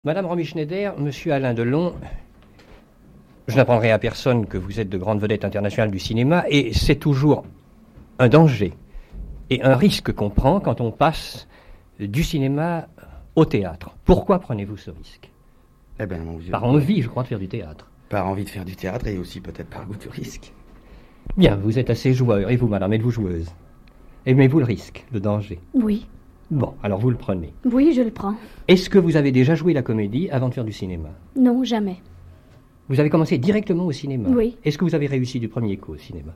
Madame Romy Schneider, Monsieur Alain Delon, je n'apprendrai à personne que vous êtes de grandes vedettes internationales du cinéma, et c'est toujours un danger et un risque qu'on prend quand on passe du cinéma au théâtre. Pourquoi prenez-vous ce risque? Eh bien, mon vieux, par envie, je crois, de faire du théâtre. Par envie de faire du théâtre et aussi peut-être par goût du risque. Bien, vous êtes assez joueur. Et vous, madame, êtes-vous joueuse? Aimez-vous le risque, le danger? Oui. Bon, alors vous le prenez. Oui, je le prends. Est-ce que vous avez déjà joué la comédie avant de faire du cinéma? Non, jamais. Vous avez commencé directement au cinéma? Oui. Est-ce que vous avez réussi du premier coup au cinéma?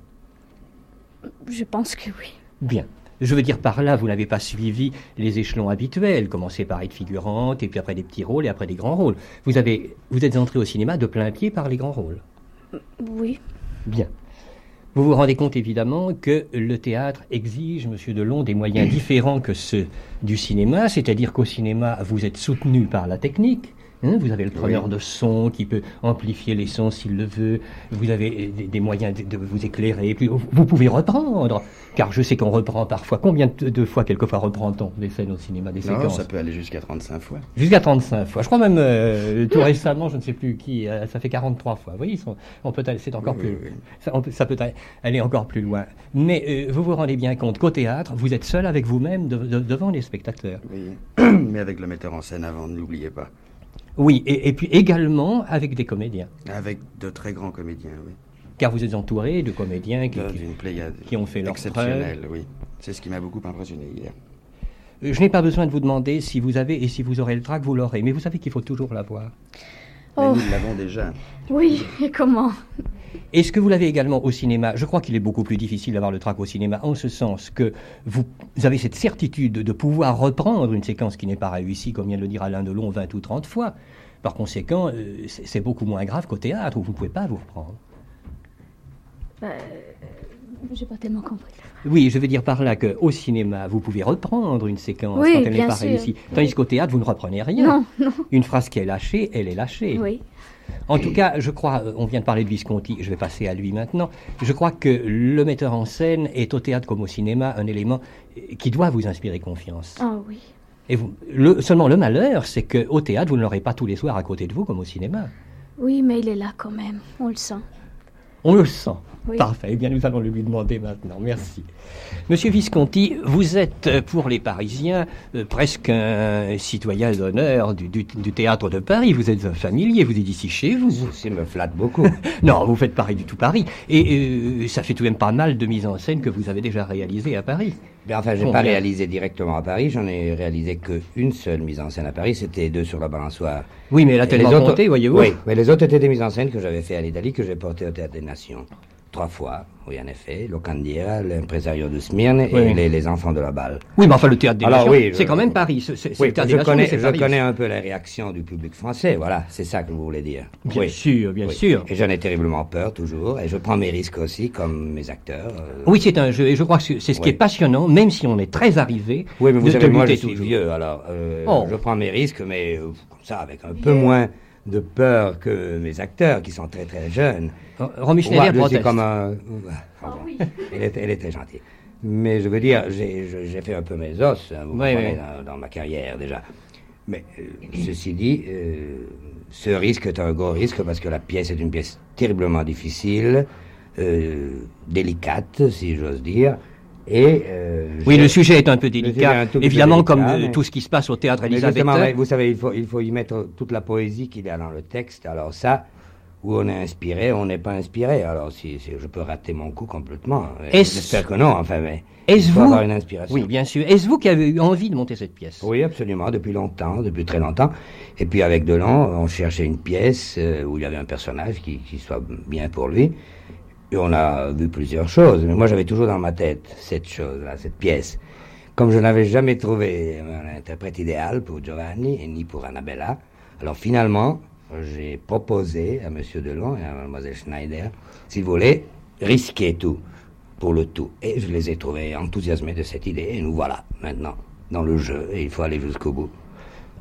Je pense que oui. Bien. Je veux dire par là, vous n'avez pas suivi les échelons habituels, commencer par être figurante, et puis après des petits rôles, et après des grands rôles. Vous êtes entré au cinéma de plein pied par les grands rôles. Oui. Bien. Vous vous rendez compte évidemment que le théâtre exige, Monsieur Delon, des moyens différents que ceux du cinéma, c'est-à-dire qu'au cinéma, vous êtes soutenu par la technique. Vous avez le preneur de son qui peut amplifier les sons s'il le veut. Vous avez des moyens de vous éclairer. Puis vous pouvez reprendre. Car je sais qu'on reprend parfois. Combien de fois, quelquefois, reprend-on des scènes au cinéma, des séquences? Ça peut aller jusqu'à 35 fois. Jusqu'à 35 fois. Je crois même, tout récemment, je ne sais plus qui, ça fait 43 fois. Vous voyez, c'est encore plus... Oui. Ça peut aller encore plus loin. Mais vous vous rendez bien compte qu'au théâtre, vous êtes seul avec vous-même devant les spectateurs. Oui, mais avec le metteur en scène avant, ne l'oubliez pas. Oui, et puis également avec des comédiens. Avec de très grands comédiens, oui. Car vous êtes entouré de comédiens qui ont fait leur exceptionnel, oui. C'est ce qui m'a beaucoup impressionné hier. Je n'ai pas besoin de vous demander si vous avez et si vous aurez le trac, vous l'aurez. Mais vous savez qu'il faut toujours l'avoir. Mais nous l'avons déjà. Oui, et comment? Est-ce que vous l'avez également au cinéma? Je crois qu'il est beaucoup plus difficile d'avoir le trac au cinéma, en ce sens que vous avez cette certitude de pouvoir reprendre une séquence qui n'est pas réussie, comme vient de le dire Alain Delon, 20 ou 30 fois. Par conséquent, c'est beaucoup moins grave qu'au théâtre, où vous ne pouvez pas vous reprendre. J'ai pas tellement compris. Oui, je veux dire par là qu'au cinéma, vous pouvez reprendre une séquence quand elle n'est pas réussie. Tandis qu'au théâtre, vous ne reprenez rien. Non. Une phrase qui est lâchée, elle est lâchée. Oui. En tout cas, je crois, on vient de parler de Visconti, je vais passer à lui maintenant, je crois que le metteur en scène est au théâtre comme au cinéma un élément qui doit vous inspirer confiance. Ah oui. Et seulement le malheur, c'est qu'au théâtre, vous ne l'aurez pas tous les soirs à côté de vous comme au cinéma. Oui, mais il est là quand même, on le sent. On le sent. Oui. Parfait. Eh bien, nous allons le lui demander maintenant. Merci. Monsieur Visconti, vous êtes, pour les Parisiens, presque un citoyen d'honneur du théâtre de Paris. Vous êtes un familier, vous êtes ici chez vous. Ça me flatte beaucoup. Non, vous faites Paris du tout Paris. Et ça fait tout de même pas mal de mises en scène que vous avez déjà réalisées à Paris. Ben enfin, j'ai pas réalisé directement à Paris, j'en ai réalisé qu'une seule mise en scène à Paris, c'était 2 sur la balançoire. Oui, mais elle a tellement compté, voyez-vous. Oui, mais les autres étaient des mises en scène que j'avais fait à l'Italie, que j'ai porté au Théâtre des Nations. 3 fois, oui, en effet. Locandiera, l'impresario de Smyrne et les enfants de la balle. Oui, mais enfin, le Théâtre des Nations, oui, c'est quand même Paris. Oui, je connais un peu la réaction du public français, voilà, c'est ça que vous voulez dire. Bien sûr, bien sûr. Et j'en ai terriblement peur, toujours, et je prends mes risques aussi, comme mes acteurs. Oui, c'est un jeu, et je crois que c'est ce qui est passionnant, même si on est très arrivé. Oui, mais vous savez, moi, je suis vieux, alors je prends mes risques, mais comme ça, avec un peu moins de peur que mes acteurs, qui sont très très jeunes. Romy Schneider proteste. Comme elle est très gentille. Mais je veux dire, j'ai fait un peu mes os, vous comprenez, dans ma carrière déjà. Mais ceci dit, ce risque est un gros risque parce que la pièce est une pièce terriblement difficile, délicate, si j'ose dire. Et oui, le sujet est un peu délicat, évidemment, comme tout ce qui se passe au théâtre élisabétain. Vous savez, il faut y mettre toute la poésie qu'il y a dans le texte. Alors ça, où on est inspiré, on n'est pas inspiré. Alors si je peux rater mon coup complètement, j'espère que non. Enfin, mais est-ce vous avoir une inspiration. Oui, bien sûr. Est-ce vous qui avez eu envie de monter cette pièce? Oui, absolument, depuis longtemps, depuis très longtemps. Et puis avec Delon, on cherchait une pièce où il y avait un personnage qui soit bien pour lui. Et on a vu plusieurs choses, mais moi j'avais toujours dans ma tête cette chose-là, cette pièce. Comme je n'avais jamais trouvé un interprète idéal pour Giovanni et ni pour Annabella, alors finalement, j'ai proposé à Monsieur Delon et à Mademoiselle Schneider, s'ils voulaient, risquer tout pour le tout. Et je les ai trouvés enthousiasmés de cette idée, et nous voilà maintenant dans le jeu, et il faut aller jusqu'au bout.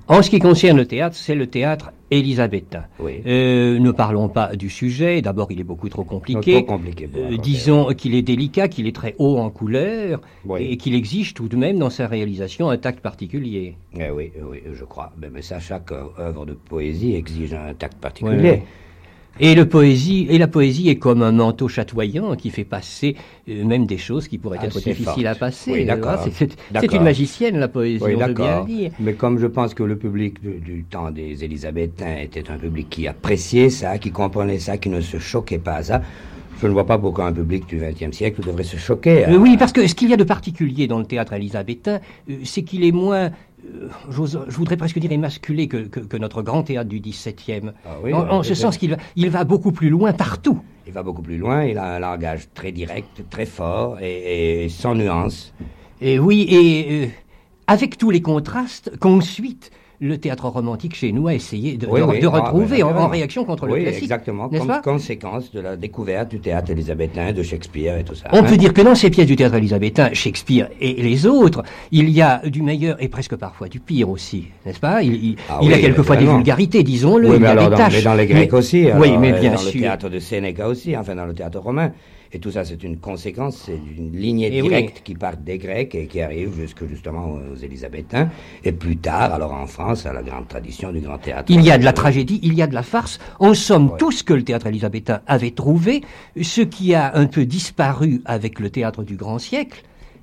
En ce qui concerne le théâtre, c'est le théâtre élisabétain. Oui. Ne parlons pas du sujet. D'abord, il est beaucoup trop compliqué. Trop compliqué pour raconter. Disons qu'il est délicat, qu'il est très haut en couleur, Oui. et qu'il exige tout de même dans sa réalisation un tact particulier. Oui, je crois. Mais ça, chaque œuvre de poésie exige un tact particulier. Et la poésie est comme un manteau chatoyant qui fait passer même des choses qui pourraient être difficiles à passer. Oui, d'accord. C'est une magicienne, la poésie, Oui, on veut bien d'accord. le dire. Mais comme je pense que le public du temps des Élisabétains était un public qui appréciait ça, qui comprenait ça, qui ne se choquait pas à ça, je ne vois pas pourquoi un public du XXe siècle devrait se choquer. Oui, parce que ce qu'il y a de particulier dans le théâtre élisabétain, c'est qu'il est moins... je voudrais presque dire émasculé que notre grand théâtre du XVIIe. Ah oui, en ce sens qu'il va beaucoup plus loin partout. Il va beaucoup plus loin, il a un langage très direct, très fort et sans nuance. Et oui, avec tous les contrastes qu'ensuite le théâtre romantique chez nous a essayé de retrouver en réaction contre le classique. Exactement, n'est-ce pas ? Conséquence de la découverte du théâtre élisabétain, de Shakespeare et tout ça. On peut dire que dans ces pièces du théâtre élisabétain, Shakespeare et les autres, il y a du meilleur et presque parfois du pire aussi, n'est-ce pas ? Il y a quelquefois des vulgarités, disons-le, oui, il y a des tâches. Mais dans les Grecs aussi, oui, mais bien dans sûr. le théâtre de Sénéca aussi, enfin dans le théâtre romain. Et tout ça, c'est une conséquence, c'est une lignée directe qui part des Grecs et qui arrive justement aux Élisabétains. Et plus tard, alors en France, à la grande tradition du grand théâtre. Il y a de la tragédie, il y a de la farce. En somme, tout ce que le théâtre élisabétain avait trouvé, ce qui a un peu disparu avec le théâtre du grand siècle,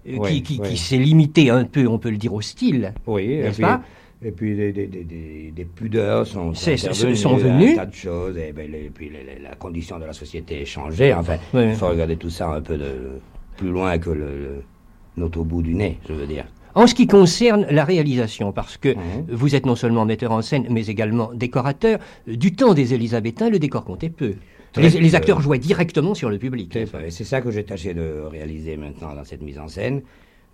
qui s'est limité un peu, on peut le dire, au style. Oui, n'est-ce pas ? Et puis des pudeurs sont venues. Un tas de choses. Et puis la condition de la société est changée. Enfin, il faut regarder tout ça un peu plus loin que notre au bout du nez, je veux dire. En ce qui concerne la réalisation, parce que vous êtes non seulement metteur en scène, mais également décorateur, du temps des Élisabétains, le décor comptait peu. Les acteurs jouaient directement sur le public. C'est ça que j'ai tâché de réaliser maintenant dans cette mise en scène,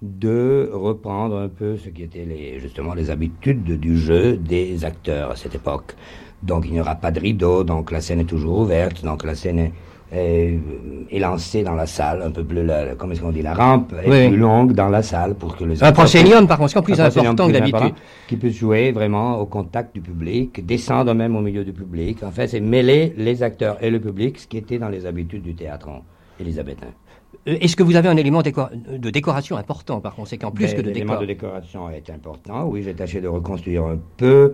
de reprendre un peu ce qui étaient justement les habitudes du jeu des acteurs à cette époque. Donc il n'y aura pas de rideau, donc la scène est toujours ouverte, donc la scène est lancée dans la salle, un peu plus, comment est-ce qu'on dit, la rampe est plus longue dans la salle pour que les un proscénium par conséquent plus important que d'habitude. Qui puisse jouer vraiment au contact du public, descendre même au milieu du public. En fait, c'est mêler les acteurs et le public, ce qui était dans les habitudes du théâtre élisabétain. Est-ce que vous avez un élément de décoration important, par conséquent, plus que de décor ? L'élément de décoration est important, oui, j'ai tâché de reconstruire un peu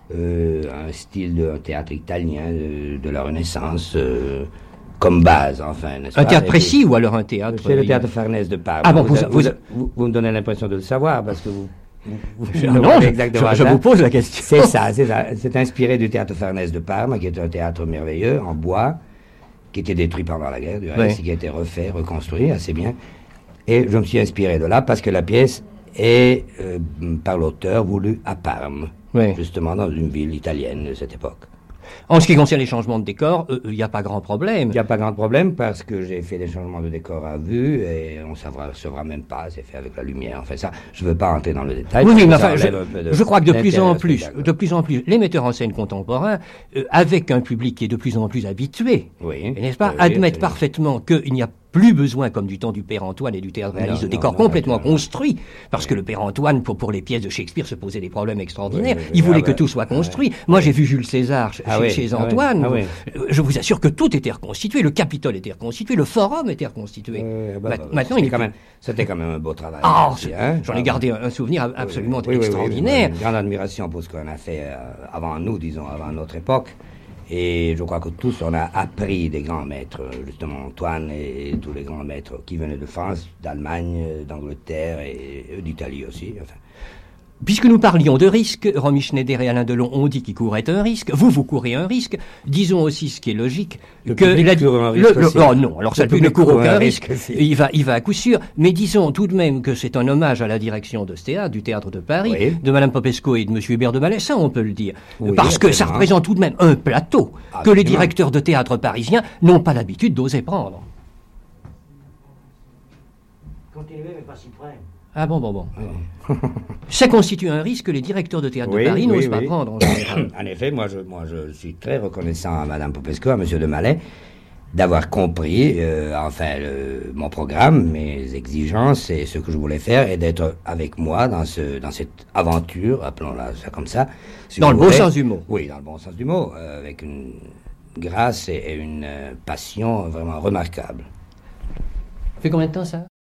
un style de théâtre italien de la Renaissance, comme base, enfin, n'est-ce pas ? Un théâtre précis ou alors un théâtre... C'est le théâtre Farnèse de Parme. Ah bon, vous me donnez l'impression de le savoir, parce que vous non, je vous pose la question. C'est ça. C'est inspiré du théâtre Farnèse de Parme, qui est un théâtre merveilleux, en bois, qui était détruit pendant la guerre, du reste, qui a été refait, reconstruit assez bien. Et je me suis inspiré de là parce que la pièce est, par l'auteur, voulue à Parme, justement dans une ville italienne de cette époque. En ce qui concerne les changements de décor, il n'y a pas grand problème. Il n'y a pas grand problème parce que j'ai fait des changements de décor à vue et on ne s'apercevra même pas, c'est fait avec la lumière. Enfin ça, je ne veux pas entrer dans le détail. Oui, mais enfin, je crois que de plus en plus, les metteurs en scène contemporains, avec un public qui est de plus en plus habitué, n'est-ce pas, admettent parfaitement qu'il n'y a plus besoin, comme du temps du Père Antoine et du théâtre réaliste, de décors complètement construits, parce que le Père Antoine, pour les pièces de Shakespeare, se posait des problèmes extraordinaires. Il voulait que tout soit construit. Moi, j'ai vu Jules César chez Antoine. Je vous assure que tout était reconstitué. Le Capitole était reconstitué. Le Forum était reconstitué. Maintenant, c'était quand même un beau travail. J'en ai gardé un souvenir absolument extraordinaire. Une grande admiration pour ce qu'on a fait avant nous, disons, avant notre époque. Et je crois que tous, on a appris des grands maîtres, justement Antoine et tous les grands maîtres qui venaient de France, d'Allemagne, d'Angleterre et d'Italie aussi. Enfin. Puisque nous parlions de risque, Romy Schneider et Alain Delon ont dit qu'ils couraient un risque. Vous courez un risque. Disons aussi ce qui est logique. Non, alors ça ne court aucun risque. Il va à coup sûr. Mais disons tout de même que c'est un hommage à la direction de ce théâtre, du Théâtre de Paris, de Madame Popesco et de Monsieur Hubert de Mallet. Ça, on peut le dire. Parce que ça représente tout de même un plateau que les directeurs de théâtre parisiens n'ont pas l'habitude d'oser prendre. Continuez, mais pas si près. Ah bon. Ça constitue un risque que les directeurs de théâtre de Paris n'osent pas prendre en général. En effet, moi je suis très reconnaissant à Madame Popesco, à Monsieur de Mallet, d'avoir compris, mon programme, mes exigences et ce que je voulais faire, et d'être avec moi dans cette aventure, appelons-la ça comme ça. Si Dans vous le bon voulez. sens du mot. Oui, dans le bon sens du mot, avec une grâce et une passion vraiment remarquables. Ça fait combien de temps ça?